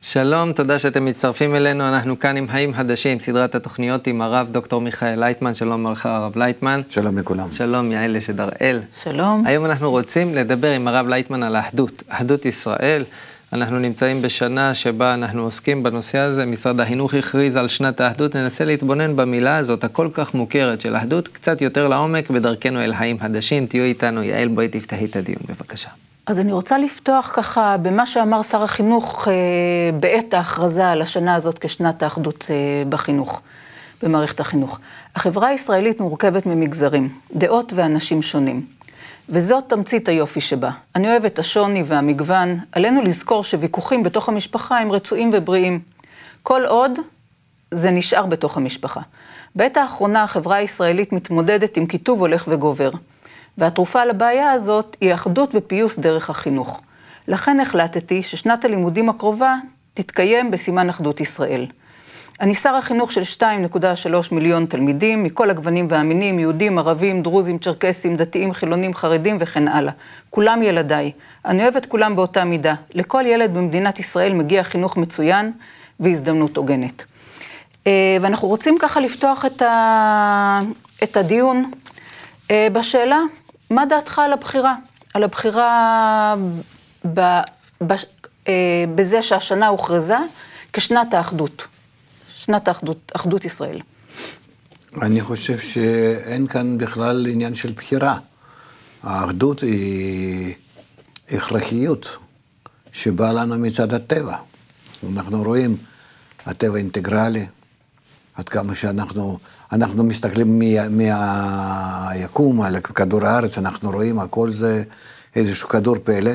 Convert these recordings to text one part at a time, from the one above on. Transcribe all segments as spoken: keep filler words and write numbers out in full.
שלום, תודה שאתם מצטרפים אלינו. אנחנו כאן עם חיים חדשים, סדרת התוכניות עם הרב דוקטור מיכאל לייטמן. שלום לך, הרב לייטמן. שלום לכולם. שלום, יעל שדראל. שלום. היום אנחנו רוצים לדבר עם הרב לייטמן על האחדות, אחדות ישראל. אנחנו נמצאים בשנה שבה אנחנו עוסקים בנושא הזה. משרד החינוך הכריז על שנת האחדות. ננסה להתבונן במילה הזאת, הכל כך מוכרת של אחדות, קצת יותר לעומק בדרכנו אל חיים חדשים. תהיו איתנו, יעל, בואי תפתחי את הדיון, בבקשה. אז אני רוצה לפתוח ככה במה שאמר שר החינוך אה, בעת ההכרזה על השנה הזאת כשנת האחדות אה, בחינוך, במערכת החינוך. החברה הישראלית מורכבת ממגזרים, דעות ואנשים שונים. וזאת תמצית היופי שבה. אני אוהב את השוני והמגוון. עלינו לזכור שוויכוחים בתוך המשפחה הם רצויים ובריאים. כל עוד זה נשאר בתוך המשפחה. בעת האחרונה החברה הישראלית מתמודדת עם כיתוב הולך וגובר. והתרופה לבעיה הזאת היא אחדות ופיוס דרך החינוך. לכן החלטתי ששנת הלימודים הקרובה תתקיים בסימן אחדות ישראל. אני שר החינוך של שתיים נקודה שלוש מיליון תלמידים, מכל הגוונים והמינים, יהודים, ערבים, דרוזים, צ'רקסים, דתיים, חילונים, חרדים וכן הלאה. כולם ילדיי. אני אוהב את כולם באותה מידה. לכל ילד במדינת ישראל מגיע חינוך מצוין והזדמנות הוגנת. ואנחנו רוצים ככה לפתוח את, ה... את הדיון בשאלה, מה דעתך על הבחירה? על הבחירה ב... ב... בזה שהשנה הוכרזה כשנת האחדות. שנת האחדות, אחדות ישראל. אני חושב שאין כאן בכלל עניין של בחירה. האחדות היא הכרחיות שבאה לנו מצד הטבע. אנחנו רואים הטבע אינטגרלי, עד כמה שאנחנו אנחנו מסתכלים מהיקום על כדור הארץ, אנחנו רואים הכל זה איזשהו כדור פלא,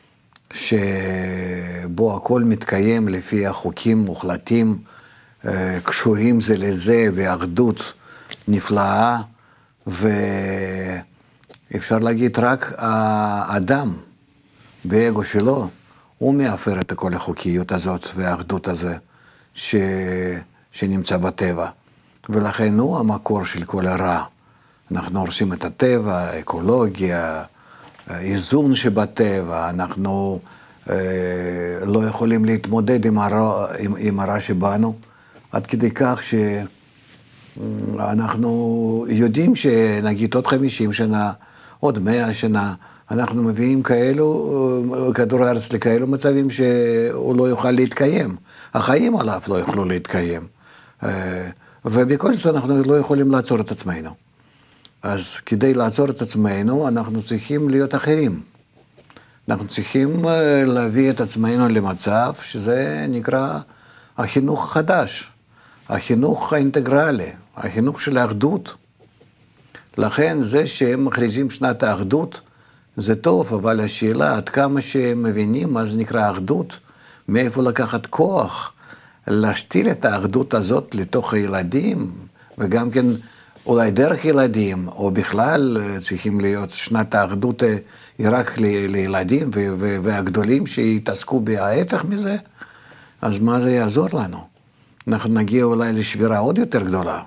שבו הכל מתקיים לפי החוקים מוחלטים, קשורים זה לזה באחדות נפלאה, ואפשר להגיד רק האדם באגו שלו, הוא מאפר את כל החוקיות הזאת והאחדות הזה ש... שנמצא בטבע, ולכן הוא המקור של כל הרע. אנחנו הורסים את הטבע, אקולוגיה, איזון שבטבע, אנחנו אה, לא יכולים להתמודד עם הרע, עם, עם הרע שבנו, עד כדי כך שאנחנו יודעים שנגיד עוד חמישים שנה, עוד מאה שנה, אנחנו מביאים כאלו, כדור הארץ לכאלו מצבים שהוא לא יוכל להתקיים. החיים עליו לא יוכלו להתקיים. ובכל זאת אנחנו לא יכולים לעצור את עצמנו. אז כדי לעצור את עצמנו, אנחנו צריכים להיות אחרים. אנחנו צריכים להביא את עצמנו למצב שזה נקרא החינוך החדש. החינוך האינטגרלי, החינוך של האחדות. לכן זה שהם מכריזים שנת האחדות, זה טוב, אבל השאלה עד כמה שהם מבינים מה זה נקרא אחדות, מאיפה לקחת כוח, להשתיל את האחדות הזאת לתוך הילדים, וגם כן אולי דרך ילדים, או בכלל צריכים להיות שנת האחדות היא רק לילדים, והגדולים שיתעסקו בהפך מזה, אז מה זה יעזור לנו? אנחנו נגיע אולי לשבירה עוד יותר גדולה.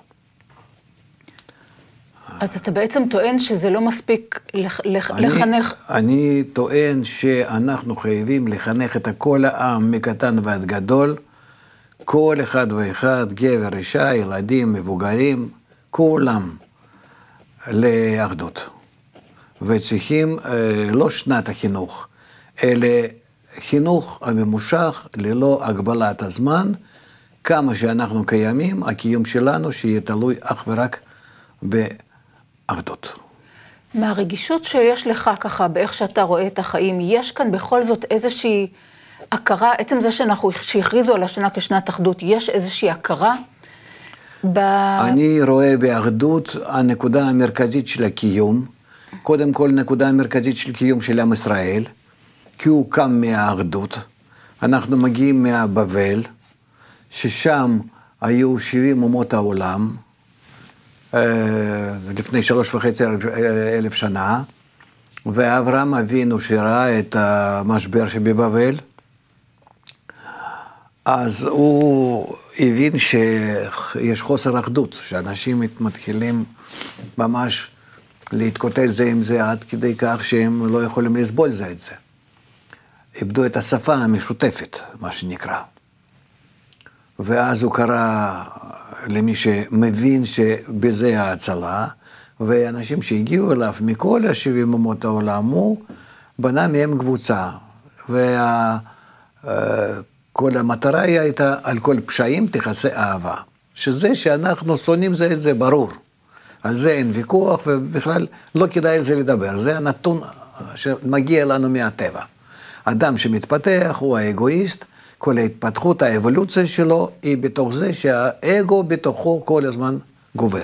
אז אתה בעצם טוען שזה לא מספיק לח... אני, לחנך? אני טוען שאנחנו חייבים לחנך את כל העם מקטן ועד גדול, כל אחד ואחד, גבר, אישה, ילדים, מבוגרים, כולם לאחדות. וצריכים לא שנת החינוך, אלא חינוך הממושך ללא הגבלת הזמן, כמה שאנחנו קיימים, הקיום שלנו שיהיה תלוי אך ורק באחדות. מהרגישות שיש לך ככה, באיך שאתה רואה את החיים, יש כאן בכל זאת איזושהי הכרה, עצם זה שאנחנו, שהכריזו על השנה כשנת אחדות, יש איזושהי הכרה? ב... אני רואה באחדות הנקודה המרכזית של הקיום, קודם כל נקודה המרכזית של קיום של עם ישראל, כי הוא קם מהאחדות. אנחנו מגיעים מהבבל, ששם היו שבעים אומות העולם, לפני שלוש וחצי אלף שנה, ואברהם אבינו שראה את המשבר שבבבל, אז הוא הבין שיש חוסר אחדות, שאנשים מתחילים ממש להתקוטט זה עם זה עד כדי כך שהם לא יכולים לסבול זה את זה. איבדו את השפה המשותפת, מה שנקרא. ואז הוא קרא למי שמבין שבזה ההצלה, ואנשים שהגיעו אליו מכל השבעים אומות העולם, הוא בנה מהם קבוצה, וכל המטרה היא הייתה על כל פשעים תכסה אהבה, שזה שאנחנו שונאים זה את זה ברור, על זה אין ויכוח, ובכלל לא כדאי על זה לדבר, זה הנתון שמגיע לנו מהטבע. אדם שמתפתח הוא האגואיסט, כל ההתפתחות, האבולוציה שלו היא בתוך זה שהאגו בתוכו כל הזמן גובר.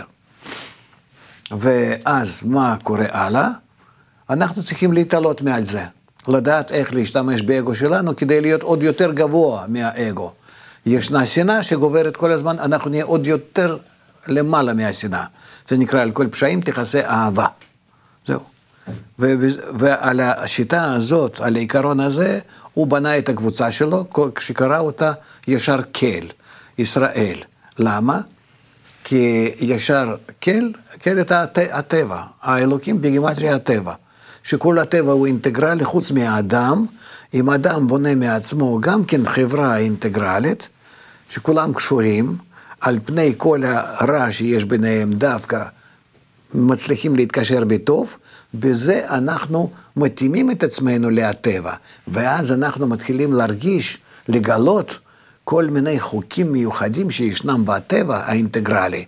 ואז מה קורה הלאה? אנחנו צריכים להתעלות מעל זה, לדעת איך להשתמש באגו שלנו כדי להיות עוד יותר גבוה מהאגו. ישנה שנאה שגוברת כל הזמן, אנחנו נהיה עוד יותר למעלה מהשנאה. זה נקרא על כל פשעים תכסה אהבה. זהו. ו- ועל השיטה הזאת, על העיקרון הזה, הוא בנה את הקבוצה שלו, כשקרא אותה ישר כל, ישראל. למה? כי ישר כל, כל את הטבע, האלוקים בגימטריה הטבע, שכל הטבע הוא אינטגרלי חוץ מהאדם, אם אדם בונה מעצמו גם כן חברה אינטגרלית, שכולם קשורים, על פני כל הרע שיש ביניהם דווקא, מצליחים להתקשר בטוב, בזה אנחנו מתאימים את עצמנו לטבע, ואז אנחנו מתחילים להרגיש, לגלות כל מיני חוקים מיוחדים שישנם בטבע האינטגרלי,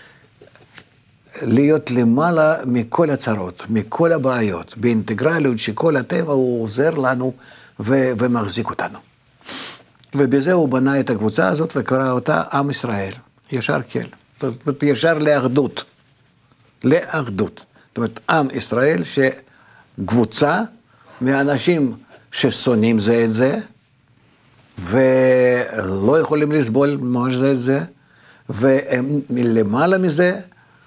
להיות למעלה מכל הצרות, מכל הבעיות, באינטגרליות שכל הטבע הוא עוזר לנו ו- ומחזיק אותנו. ובזה הוא בנה את הקבוצה הזאת וקרא אותה עם ישראל, ישר כל, זאת אומרת ישר לאחדות. לאחדות. זאת אומרת, עם ישראל שקבוצה מאנשים ששונאים זה את זה, ולא יכולים לסבול ממש זה את זה, והם למעלה מזה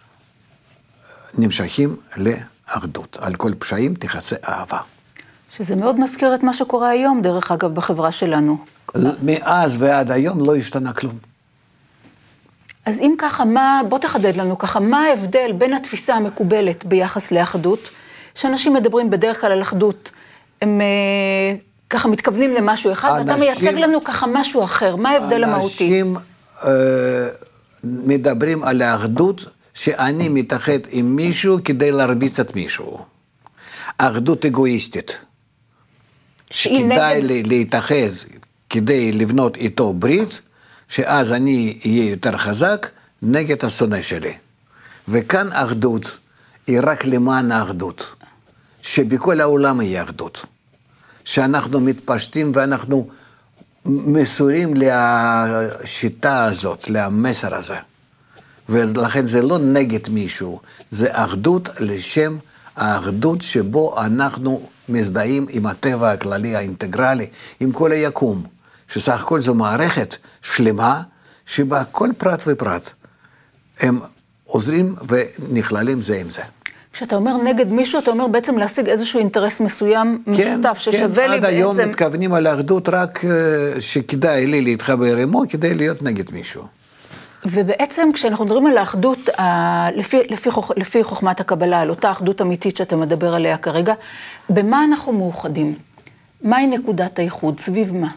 נמשכים לאחדות. על כל פשעים תכסה אהבה. שזה מאוד מזכיר את מה שקורה היום, דרך אגב, בחברה שלנו. מאז ועד היום לא השתנה כלום. אז אם ככה, מה, בוא תחדד לנו ככה, מה ההבדל בין התפיסה המקובלת ביחס לאחדות, שאנשים מדברים בדרך כלל על אחדות, הם אה, ככה מתכוונים למשהו אחד, אנשים, ואתה מייצג לנו ככה משהו אחר, מה ההבדל המהותי? אנשים אה, מדברים על האחדות, שאני מתאחד עם מישהו כדי להרביץ את מישהו. אחדות אגואיסטית. שכדאי נגד... להתאחד כדי לבנות איתו ברית, שאז אני אהיה יותר חזק נגד השונא שלי. וכאן אחדות היא רק למען האחדות, שבכל העולם היא אחדות. שאנחנו מתפשטים ואנחנו מסורים לשיטה הזאת, למסר הזה. ולכן זה לא נגד מישהו, זה אחדות לשם האחדות שבו אנחנו מזדהים עם הטבע הכללי האינטגרלי, עם כל היקום. שסך הכל זו מערכת שלמה, שבה כל פרט ופרט הם עוזרים ונכללים זה עם זה. כשאתה אומר נגד מישהו, אתה אומר בעצם להשיג איזשהו אינטרס מסוים כן, משותף, ששווה כן, לי בעצם... עד היום מתכוונים על האחדות רק שכדאי לי להתחבר עמו, כדי להיות נגד מישהו. ובעצם כשאנחנו מדברים על האחדות, לפי, לפי, לפי חוכמת הקבלה, על אותה אחדות אמיתית שאתה מדבר עליה כרגע, במה אנחנו מאוחדים? מהי נקודת האיחוד? סביב מה?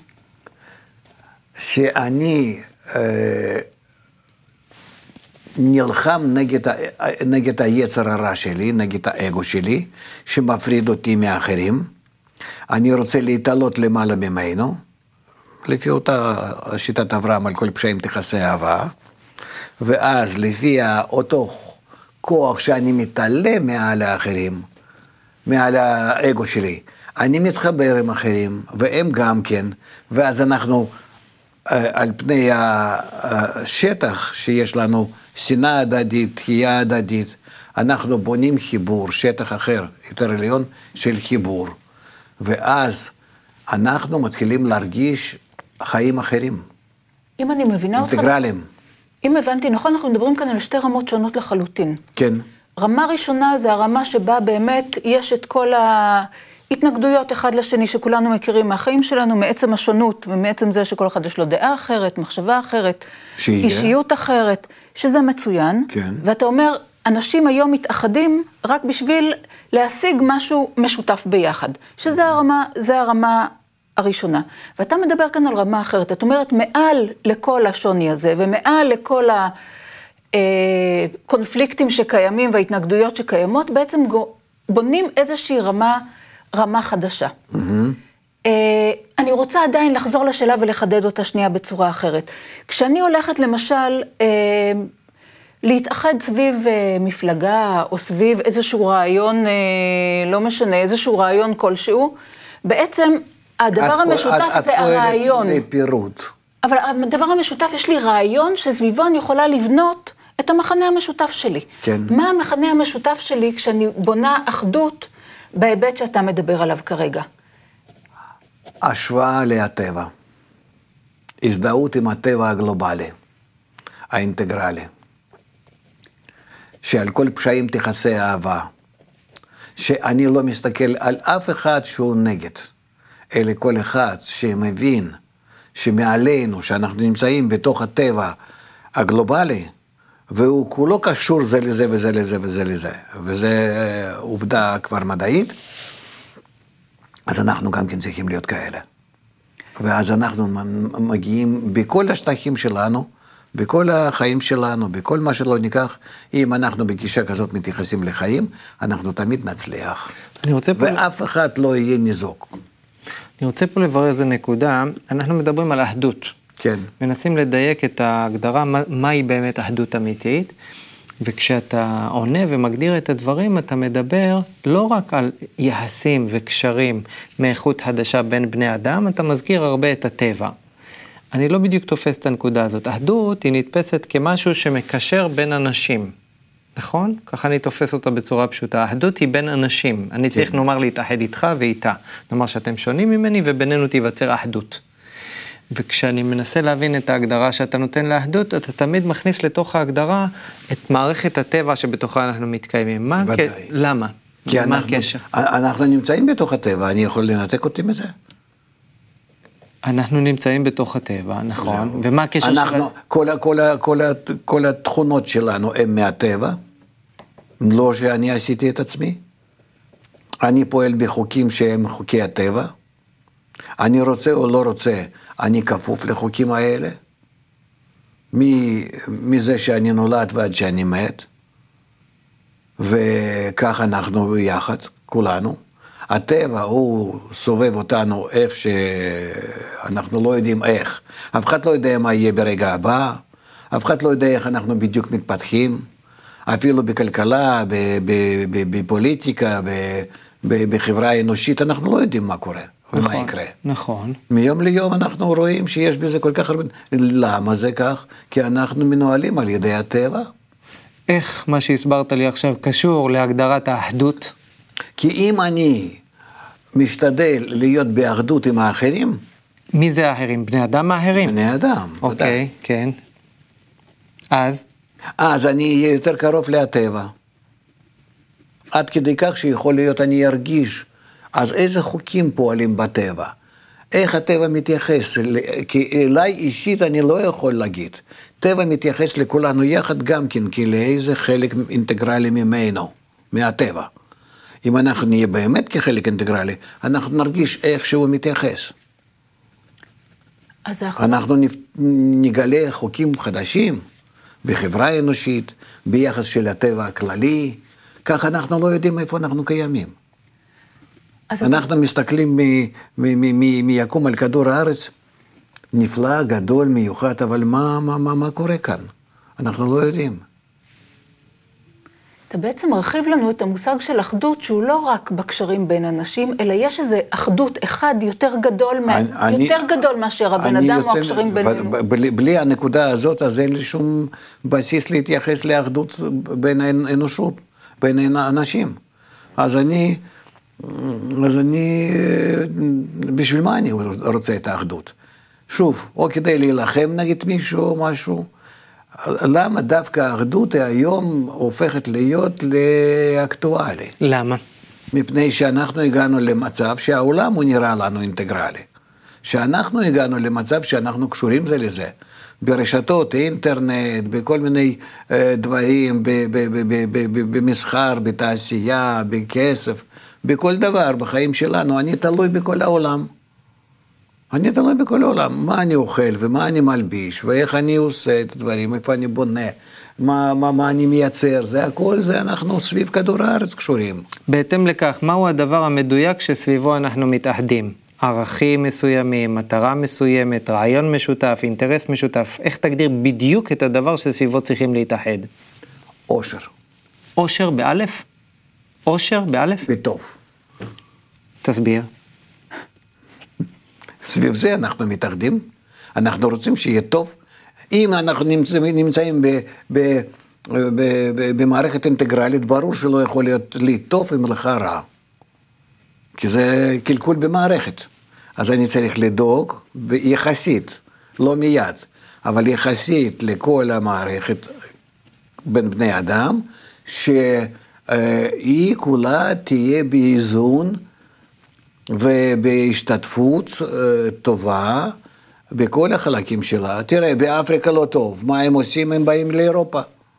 שאני אה, נלחם נגד, נגד היצר הרע שלי, נגד האגו שלי, שמפריד אותי מאחרים. אני רוצה להתעלות למעלה ממנו, לפי אותה שיטת אברהם על כל פשעים תכסה אהבה, ואז לפי אותו כוח שאני מתעלה מעל האחרים, מעל האגו שלי, אני מתחבר עם אחרים, והם גם כן, ואז אנחנו... על פני השטח שיש לנו שנאה הדדית, תחייה הדדית, אנחנו בונים חיבור, שטח אחר, יותר עליון של חיבור, ואז אנחנו מתחילים להרגיש חיים אחרים. אם אני מבינה אותך... אינטגרליים. אם הבנתי, נכון, אנחנו מדברים כאן על שתי רמות שונות לחלוטין. כן. רמה ראשונה זה הרמה שבה באמת יש את כל ה... התנגדויות אחד לשני שכולנו מכירים מהחיים שלנו, מעצם השונות ומעצם זה שכל אחד יש לו דעה אחרת, מחשבה אחרת, שיהיה. אישיות אחרת, שזה מצוין. כן. ואתה אומר, אנשים היום מתאחדים רק בשביל להשיג משהו משותף ביחד, שזה הרמה, זה הרמה הראשונה. ואתה מדבר כאן על רמה אחרת. את אומרת, מעל לכל השוני הזה, ומעל לכל הקונפליקטים שקיימים וההתנגדויות שקיימות, בעצם בונים איזושהי רמה, רמה חדשה. Mm-hmm. אני רוצה עדיין לחזור לשאלה ולחדד אותה שנייה בצורה אחרת. כשאני הולכת למשל להתאחד סביב מפלגה או סביב איזשהו רעיון, לא משנה, איזשהו רעיון כלשהו, בעצם הדבר המשותף זה הרעיון. את פועלת לפירוט. אבל הדבר המשותף, יש לי רעיון שסביבו אני יכולה לבנות את המחנה המשותף שלי. כן. מה המחנה המשותף שלי כשאני בונה אחדות בהיבט שאתה מדבר עליו כרגע? השוואה להטבע. הזדהות עם הטבע הגלובלי, האינטגרלי. שעל כל פשעים תכסה אהבה. שאני לא מסתכל על אף אחד שהוא נגד, אלא כל אחד שמבין שמעלינו, שאנחנו נמצאים בתוך הטבע הגלובלי, והוא כולו קשור זה לזה וזה לזה וזה לזה, וזה עובדה כבר מדעית, אז אנחנו גם כן צריכים להיות כאלה. ואז אנחנו מגיעים בכל השטחים שלנו, בכל החיים שלנו, בכל מה שלא ניקח, אם אנחנו בגישה כזאת מתייחסים לחיים, אנחנו תמיד נצליח. אני רוצה פה... ואף אחד לא יהיה ניזוק. אני רוצה פה לברר איזה נקודה, אנחנו מדברים על אחדות. כן. מנסים לדייק את ההגדרה, מה, מהי באמת אחדות אמיתית, וכשאתה עונה ומגדיר את הדברים, אתה מדבר לא רק על יחסים וקשרים מאיכות חדשה בין בני אדם, אתה מזכיר הרבה את הטבע. אני לא בדיוק תופס את הנקודה הזאת. אחדות היא נתפסת כמשהו שמקשר בין אנשים, נכון? ככה אני תופס אותה בצורה פשוטה. אחדות היא בין אנשים. אני צריך כן. נאמר להתאחד איתך ואיתה. נאמר שאתם שונים ממני ובינינו תיווצר אחדות. וכשאני מנסה להבין את ההגדרה שאתה נותן לאחדות, אתה תמיד מכניס לתוך ההגדרה את מערכת הטבע שבתוכה אנחנו מתקיימים. מה? ודאי. כ... למה? כי מה אנחנו, הקשר? אנחנו נמצאים בתוך הטבע, אני יכול לנתק אותי מזה? אנחנו נמצאים בתוך הטבע, נכון. זהו. ומה הקשר אנחנו, של... כל, כל, כל, כל התכונות שלנו הן מהטבע, לא שאני עשיתי את עצמי. אני פועל בחוקים שהם חוקי הטבע. אני רוצה או לא רוצה, אני כפוף לחוקים האלה. מזה שאני נולד ועד שאני מת. וכך אנחנו יחד, כולנו. הטבע הוא סובב אותנו איך שאנחנו לא יודעים איך. אף אחד לא יודע מה יהיה ברגע הבא, אף אחד לא יודע איך אנחנו בדיוק מתפתחים, אפילו בכלכלה, בפוליטיקה, בחברה האנושית, אנחנו לא יודעים מה קורה ומה נכון, יקרה. נכון. מיום ליום אנחנו רואים שיש בזה כל כך הרבה... למה זה כך? כי אנחנו מנוהלים על ידי הטבע. איך מה שהסברת לי עכשיו קשור להגדרת האחדות? כי אם אני משתדל להיות באחדות עם האחרים... מי זה האחרים? בני אדם האחרים? בני אדם. אוקיי, כן. אז? אז אני אהיה יותר קרוב להטבע. עד כדי כך שיכול להיות אני ארגיש, אז איזה חוקים פועלים בטבע? איך הטבע מתייחס? כי אליי אישית אני לא יכול להגיד. טבע מתייחס לכולנו יחד גם כן, כי לאיזה חלק אינטגרלי ממנו, מהטבע. אם אנחנו נהיה באמת כחלק אינטגרלי, אנחנו נרגיש איך שהוא מתייחס. אז אנחנו... אנחנו נגלה חוקים חדשים בחברה האנושית, ביחס של הטבע הכללי, כך אנחנו לא יודעים איפה אנחנו קיימים. אנחנו מסתכלים מיקום על כדור הארץ, נפלא, גדול, מיוחד, אבל מה, מה, מה, מה קורה כאן? אנחנו לא יודעים. אתה בעצם מרחיב לנו את המושג של אחדות, שהוא לא רק בקשרים בין אנשים, אלא יש איזו אחדות אחד יותר גדול, אני, יותר גדול מאשר הבן אדם או הקשרים בינינו. בלי, בלי הנקודה הזאת, אז אין לי שום בסיס להתייחס לאחדות בין האנושות, בין האנשים. אז אני, אז אני, בשביל מה אני רוצה את האחדות? שוב, או כדי להילחם נגד מישהו או משהו, למה דווקא האחדות היום הופכת להיות לאקטואלי? למה? מפני שאנחנו הגענו למצב שהעולם הוא נראה לנו אינטגרלי. שאנחנו הגענו למצב שאנחנו קשורים זה לזה. ברשתות, אינטרנט, בכל מיני דברים, במסחר, בתעשייה, בכסף, בכל דבר בחיים שלנו. אני תלוי בכל העולם. אני תלוי בכל העולם, מה אני אוכל ומה אני מלביש, ואיך אני עושה את הדברים, איפה אני בונה, מה, מה, מה אני מייצר, זה הכל, זה אנחנו סביב כדור הארץ קשורים. בהתאם לכך, מהו הדבר המדויק שסביבו אנחנו מתאחדים? ערכים מסוימים, מטרה מסוימת, רעיון משותף, אינטרס משותף, איך תגדיר בדיוק את הדבר שסביבו צריכים להתאחד? אושר. אושר באלף? אושר באלף? בטוב. תסביר. סביב זה אנחנו מתאחדים, אנחנו רוצים שיהיה טוב. אם אנחנו נמצאים, נמצאים ב, ב, ב, ב, במערכת אינטגרלית, ברור שלא יכול להיות לי טוב אם לך רע. כי זה קלקול במערכת. אז אני צריך לדאוג יחסית, לא מיד, אבל יחסית לכל המערכת בין בני אדם, שהיא כולה תהיה באיזון ובהשתתפות טובה בכל החלקים שלה. תראה, באפריקה לא טוב, מה הם עושים? הם באים לאירופה.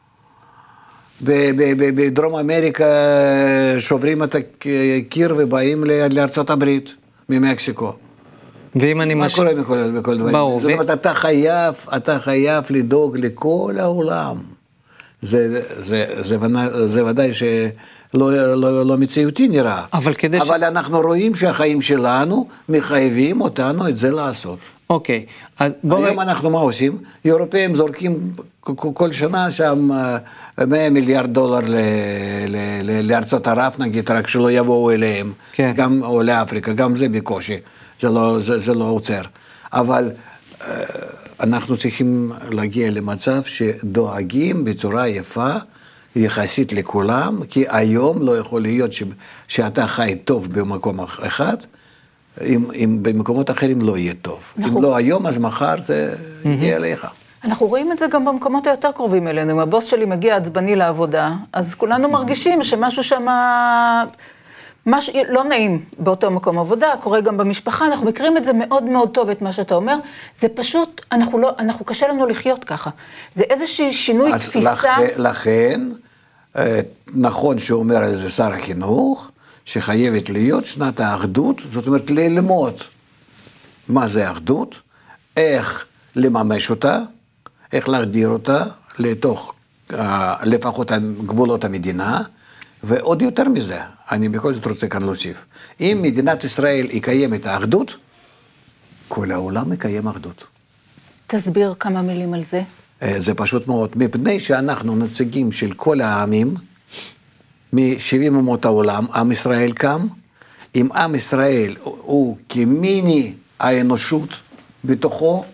בדרום אמריקה שוברים את הקיר ובאים לארצות הברית, ממקסיקו. ואם אני מה מש... קורה בכל, בכל דברים? ברור, זאת אומרת, ו... אתה חייב, אתה חייב לדאוג לכל העולם. זה, זה, זה, זה, זה ודאי שלא לא, לא מציאותי נראה. אבל כדי אבל ש... אנחנו רואים שהחיים שלנו מחייבים אותנו את זה לעשות. אוקיי. אז בוא... היום אנחנו מה עושים? אירופאים זורקים כל שנה שם מאה מיליארד דולר ל, ל, ל, לארצות ערב, נגיד, רק שלא יבואו אליהם. כן. גם, או לאפריקה, גם זה בקושי. זה לא, זה, זה לא עוצר. אבל אנחנו צריכים להגיע למצב שדואגים בצורה יפה, יחסית לכולם, כי היום לא יכול להיות ש, שאתה חי טוב במקום אחד, אם, אם במקומות אחרים לא יהיה טוב. אנחנו... אם לא היום, אז מחר זה mm-hmm. יהיה עליך. אנחנו רואים את זה גם במקומות היותר קרובים אלינו. אם הבוס שלי מגיע עצבני לעבודה, אז כולנו מרגישים שמשהו שם... מש... לא נעים באותו מקום עבודה, קורה גם במשפחה, אנחנו מכירים את זה מאוד מאוד טוב, את מה שאתה אומר, זה פשוט, אנחנו לא, אנחנו קשה לנו לחיות ככה. זה איזושהי שינוי אז תפיסה. לכ... לכן, נכון שאומר על זה שר החינוך, שחייבת להיות שנת האחדות, זאת אומרת ללמוד מה זה אחדות, איך לממש אותה, איך להגדיר אותה לתוך לפחות גבולות המדינה, ועוד יותר מזה, אני בכל זאת רוצה כאן להוסיף, אם מדינת ישראל יקיים את האחדות, כל העולם יקיים אחדות. תסביר כמה מילים על זה. זה פשוט מאוד, מפני שאנחנו נציגים של כל העמים, מ-שבעים אומות העולם, עם ישראל קם, אם עם ישראל הוא כמיני האנושות בתוכו,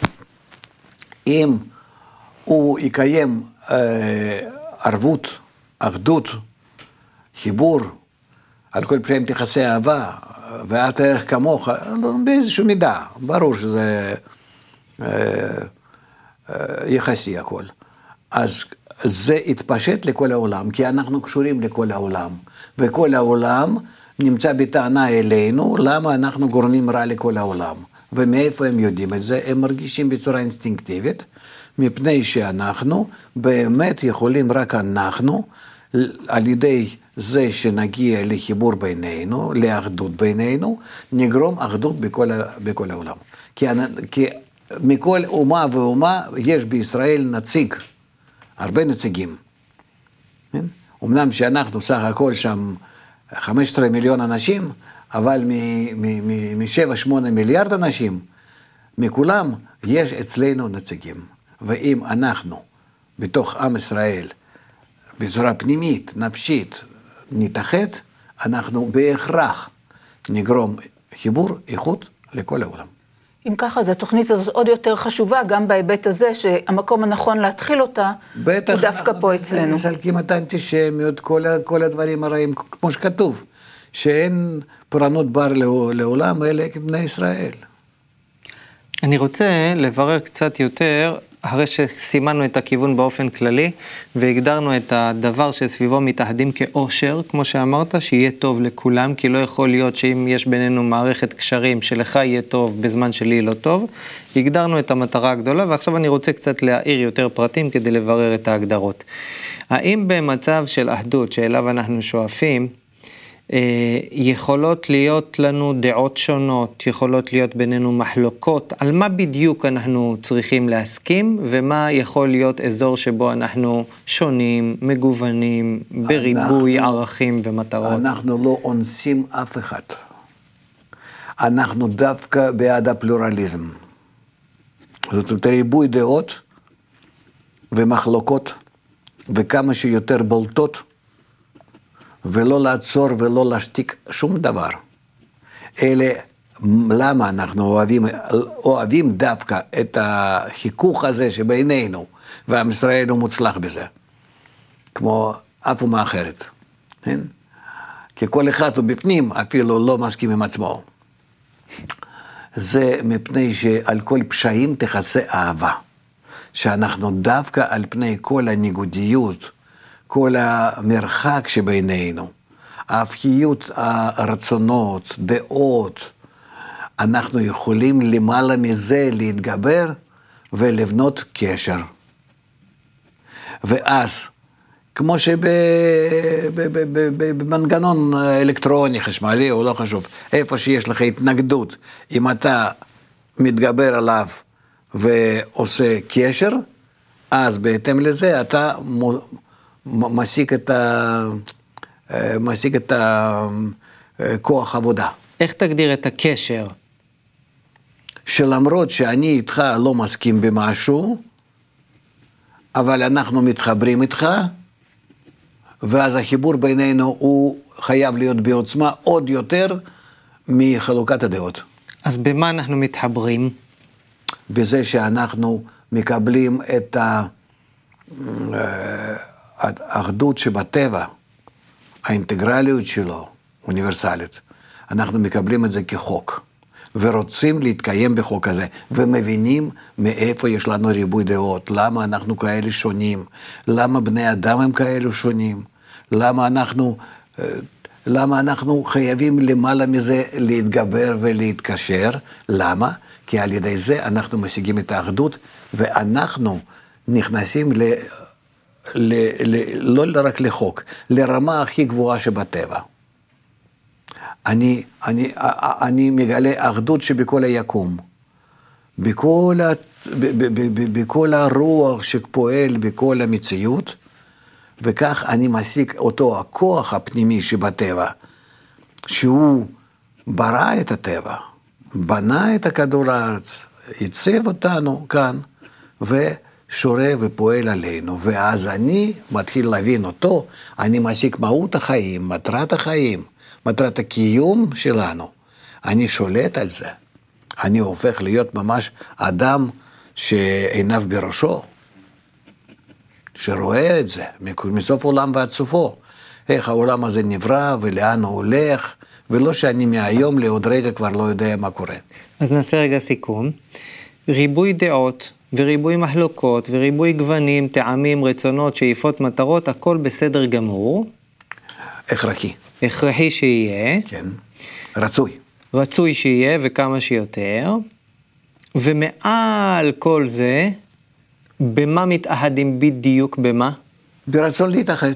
אם הוא יקיים אה, ערבות, אחדות, חיבור, על כל פנים תחסי אהבה, ואת ערך כמוך, באיזשהו מידה, ברור שזה אה, אה, יחסי הכל. אז זה התפשט לכל העולם, כי אנחנו קשורים לכל העולם, וכל העולם נמצא בטענה אלינו, למה אנחנו גורמים רע לכל העולם. ומאיפה הם יודעים את זה? הם מרגישים בצורה אינסטינקטיבית, מפני שאנחנו באמת יכולים רק אנחנו, על ידי זה שנגיע לחיבור בינינו, לאחדות בינינו, נגרום אחדות בכל, בכל העולם. כי, כי מכל אומה ואומה יש בישראל נציג, הרבה נציגים. אמנם שאנחנו סך הכל שם חמישה עשר מיליון אנשים, אבל מ-שבע שמונה מיליארד אנשים, מכולם יש אצלנו נציגים. ואם אנחנו בתוך עם ישראל, בצורה פנימית, נפשית, נתאחד, אנחנו בהכרח נגרום חיבור, איכות לכל העולם. אם ככה, אז התוכנית הזאת עוד יותר חשובה, גם בהיבט הזה שהמקום הנכון להתחיל אותה, בטח, הוא דווקא פה אצלנו. מסלקים את האנטישמיות, כל, כל הדברים הרעים, כמו שכתוב, שאין פורענות בר לעולם, אלא כבני ישראל. אני רוצה לברר קצת יותר, אחרי שסימנו את הכיוון באופן כללי, והגדרנו את הדבר שסביבו מתאחדים כאושר, כמו שאמרת, שיהיה טוב לכולם, כי לא יכול להיות שאם יש בינינו מערכת קשרים, שלך יהיה טוב בזמן שלי לא טוב, הגדרנו את המטרה הגדולה, ועכשיו אני רוצה קצת להעיר יותר פרטים כדי לברר את ההגדרות. האם במצב של אחדות שאליו אנחנו שואפים, יכולות להיות לנו דעות שונות, יכולות להיות בינינו מחלוקות, על מה בדיוק אנחנו צריכים להסכים, ומה יכול להיות אזור שבו אנחנו שונים, מגוונים, בריבוי אנחנו, ערכים ומטרות. אנחנו לא אונסים אף אחד. אנחנו דווקא בעד הפלורליזם. זאת אומרת, ריבוי דעות ומחלוקות, וכמה שיותר בולטות, ולא לעצור ולא להשתיק שום דבר. אלה, למה אנחנו אוהבים, אוהבים דווקא את החיכוך הזה שבינינו, ועם ישראל הוא מוצלח בזה, כמו אף אומה אחרת. כן? כי כל אחד הוא בפנים אפילו לא מסכים עם עצמו. זה מפני שעל כל פשעים תכסה אהבה. שאנחנו דווקא על פני כל הניגודיות, כל המרחק שבינינו, ההפכיות הרצונות, דעות, אנחנו יכולים למעלה מזה להתגבר ולבנות קשר. ואז, כמו שבמנגנון אלקטרוני, חשמלי או לא חשוב, איפה שיש לך התנגדות, אם אתה מתגבר עליו ועושה קשר, אז בהתאם לזה אתה משיג את ה... משיג את הכוח עבודה. איך תגדיר את הקשר? שלמרות שאני איתך לא מסכים במשהו, אבל אנחנו מתחברים איתך, ואז החיבור בינינו הוא חייב להיות בעוצמה עוד יותר מחלוקת הדעות. אז במה אנחנו מתחברים? בזה שאנחנו מקבלים את האחדות שבטבע, האינטגרליות שלו, אוניברסלית. אנחנו מקבלים את זה כחוק, ורוצים להתקיים בחוק הזה, ומבינים מאיפה יש לנו ריבוי דעות, למה אנחנו כאלה שונים, למה בני אדם הם כאלה שונים, למה אנחנו, למה אנחנו חייבים למעלה מזה להתגבר ולהתקשר, למה? כי על ידי זה אנחנו משיגים את האחדות, ואנחנו נכנסים ל... ל, ל, לא רק לחוק, לרמה הכי גבוהה שבטבע. אני, אני, אני מגלה אחדות שבכל היקום, בכל, ה, ב, ב, ב, ב, בכל הרוח שפועל בכל המציאות, וכך אני משיג אותו הכוח הפנימי שבטבע, שהוא ברא את הטבע, בנה את הכדור הארץ, ייצב אותנו כאן, ו... שורה ופועל עלינו, ואז אני מתחיל להבין אותו, אני משיג מהות החיים, מטרת החיים, מטרת הקיום שלנו, אני שולט על זה, אני הופך להיות ממש אדם שעיניו בראשו, שרואה את זה, מסוף עולם ועד סופו, איך העולם הזה נברא ולאן הוא הולך, ולא שאני מהיום לעוד רגע כבר לא יודע מה קורה. אז נעשה רגע סיכום, ריבוי דעות, וריבוי מחלוקות, וריבוי גוונים, טעמים, רצונות, שאיפות, מטרות, הכל בסדר גמור. הכרחי. הכרחי שיהיה. כן, רצוי. רצוי שיהיה וכמה שיותר. ומעל כל זה, במה מתאחדים בדיוק במה? ברצון להתאחד.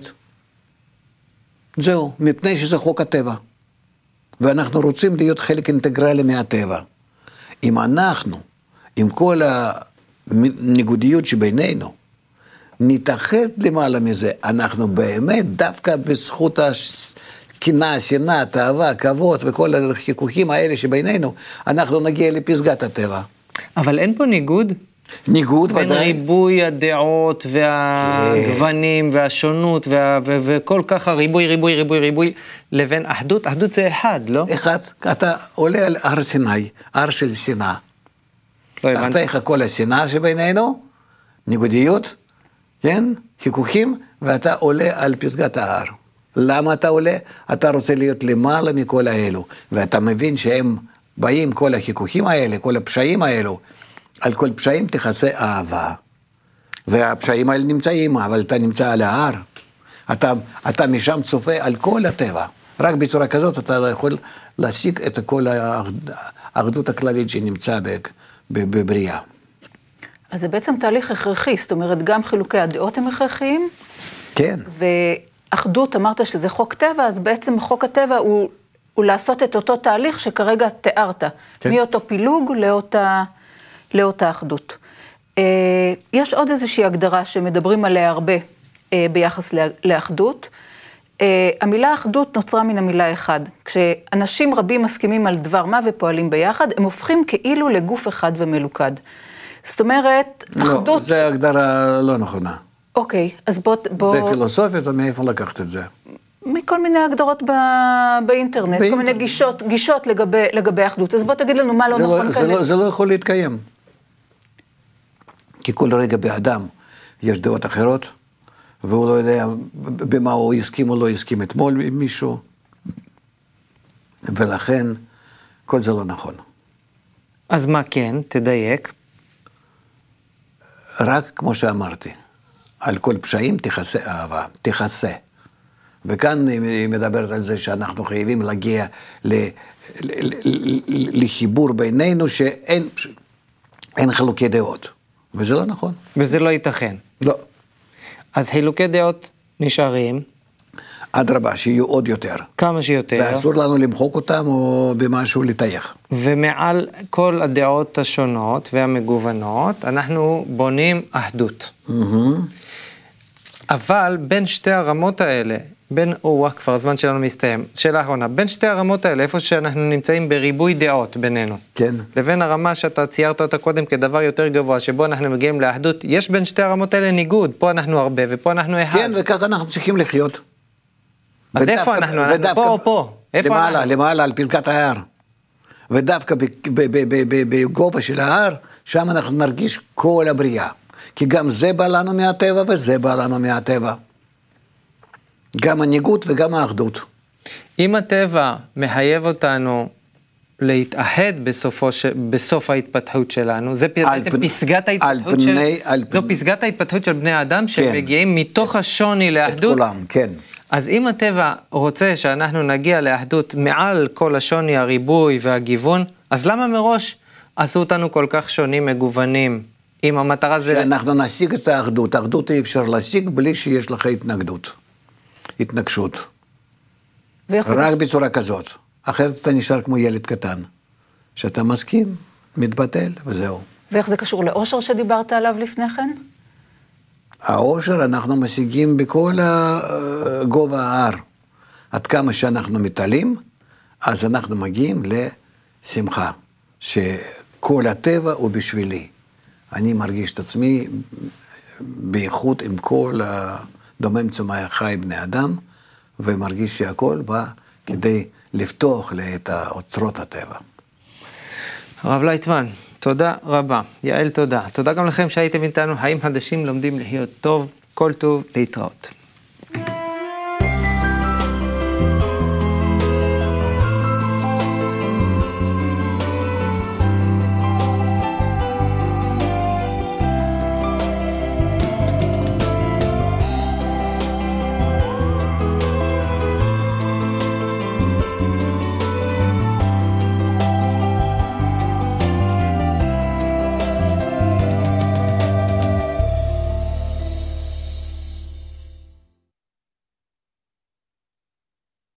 זהו, מפני שזה חוק הטבע. ואנחנו רוצים להיות חלק אינטגרלי מהטבע. אם אנחנו, עם כל ה... ניגודיות שבינינו, נתאחד למעלה מזה, אנחנו באמת דווקא בזכות הקנאה, שנאה, תאווה, כבוד וכל החיכוכים האלה שבינינו, אנחנו נגיע לפסגת הטבע. אבל אין פה ניגוד? ניגוד ודאי. בין ריבוי הדעות והגוונים והשונות וה... ו... וכל כך הריבוי, ריבוי, ריבוי, ריבוי, לבין אחדות, אחדות זה אחד, לא? אחד, אתה עולה על הר סיני, הר של שנאה. לא הבנתי. תחתיך כל השנאה שבינינו, ניגודיות, כן? חיכוכים, ואתה עולה על פסגת ההר. למה אתה עולה? אתה רוצה להיות למעלה מכל האלו, ואתה מבין שהם באים כל החיכוכים האלה, כל הפשעים האלו, על כל פשעים תכסה אהבה. והפשעים האלה נמצאים, אבל אתה נמצא על ההר. אתה, אתה משם צופה על כל הטבע. רק בצורה כזאת אתה יכול להשיג את כל האחדות הכללית שנמצא בבריאה. אז זה בעצם תהליך הכרחי, זאת אומרת, גם חילוקי הדעות הם הכרחיים. כן. אחדות, אמרת שזה חוק טבע, אז בעצם חוק הטבע הוא, הוא לעשות את אותו תהליך שכרגע תיארת, כן. מאותו פילוג לאותה, לאותה אחדות. יש עוד איזושהי הגדרה שמדברים עליה הרבה ביחס לאחדות. המילה אחדות נוצרה מן המילה אחד. כשאנשים רבים מסכימים על דבר מה ופועלים ביחד, הם הופכים כאילו לגוף אחד ומלוכד. זאת אומרת, לא, אחדות... לא, זה הגדרה לא נכונה. אוקיי, אז בוא... בוא... זה פילוסופית, ומאיפה לקחת את זה? מכל מיני הגדרות ב... באינטרנט, באינטרנט, כל מיני גישות, גישות לגבי, לגבי אחדות. אז בוא תגיד לנו מה לא נכון לא, כאן. זה, לא, זה לא יכול להתקיים. כי כל רגע באדם יש דעות אחרות, והוא לא יודע במה הוא הסכים או לא הסכים אתמול עם מישהו, ולכן כל זה לא נכון. אז מה כן? תדייק. רק כמו שאמרתי, על כל פשעים תכסה אהבה, תכסה. וכאן היא מדברת על זה שאנחנו חייבים להגיע ל, ל, ל, ל, לחיבור בינינו שאין אין חילוקי דעות. וזה לא נכון. וזה לא ייתכן. לא. אז חילוקי דעות נשארים. אדרבה, שיהיו עוד יותר. כמה שיותר. ואסור לנו למחוק אותם או במשהו לתייך. ומעל כל הדעות השונות והמגוונות, אנחנו בונים אחדות. Mm-hmm. אבל בין שתי הרמות האלה, בין, או כבר הזמן שלנו מסתיים, שאלה האחרונה, בין שתי הרמות האלה, איפה שאנחנו נמצאים בריבוי דעות בינינו, כן. לבין הרמה שאתה ציירת אותה קודם כדבר יותר גבוה, שבו אנחנו מגיעים לאחדות, יש בין שתי הרמות האלה ניגוד, פה אנחנו הרבה ופה אנחנו אחד. כן, וככה אנחנו צריכים לחיות. אז ודווקא, איפה אנחנו? אנחנו ודווקא, פה או פה? איפה למעלה, אנחנו? למעלה, על פסגת ההר. ודווקא בגובה של ההר, שם אנחנו נרגיש כל הבריאה. כי גם זה בא לנו מהטבע וזה בא לנו מהטבע. גם הניגוד וגם האחדות. אם הטבע מחייב אותנו להתאחד בסופו ש... בסוף ההתפתחות שלנו, זה פ... פ... פסגת ההתפתחות של... פני... זו פ... פסגת ההתפתחות של בני האדם, כן. שמגיעים מתוך השוני לאחדות. את כולם, כן. אז אם הטבע רוצה שאנחנו נגיע לאחדות מעל כל השוני, הריבוי והגיוון, אז למה מראש עשו אותנו כל כך שונים, מגוונים? אם המטרה זה... שאנחנו נשיג את האחדות. האחדות אי אפשר להשיג בלי שיש לך התנגדות. התנגשות. רק בצורה כזאת. אחרת אתה נשאר כמו ילד קטן. שאתה מסכים, מתבטל, וזהו. ואיך זה קשור לאושר שדיברת עליו לפני כן? האושר אנחנו משיגים בכל גובה ההר. עד כמה שאנחנו מתעלים, אז אנחנו מגיעים לשמחה. שכל הטבע הוא בשבילי. אני מרגיש את עצמי באיכות עם כל הדומם צומח חי בני אדם, ומרגיש שהכל בא כדי לפתוח את אוצרות הטבע. הרב לייטמן, תודה רבה. יעל, תודה. תודה גם לכם שהייתם איתנו. חיים חדשים לומדים לחיות טוב, כל טוב, להתראות.